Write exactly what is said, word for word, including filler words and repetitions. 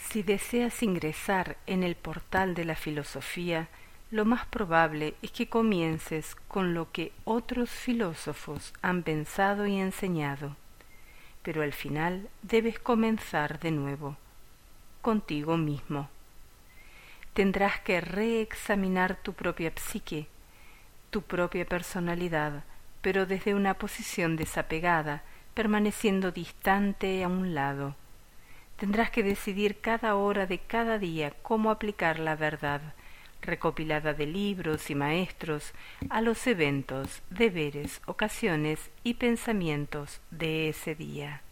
Si deseas ingresar en el portal de la filosofía, lo más probable es que comiences con lo que otros filósofos han pensado y enseñado, pero al final debes comenzar de nuevo, contigo mismo. Tendrás que reexaminar tu propia psique, tu propia personalidad, pero desde una posición desapegada, permaneciendo distante a un lado. Tendrás que decidir cada hora de cada día cómo aplicar la verdad, recopilada de libros y maestros, a los eventos, deberes, ocasiones y pensamientos de ese día.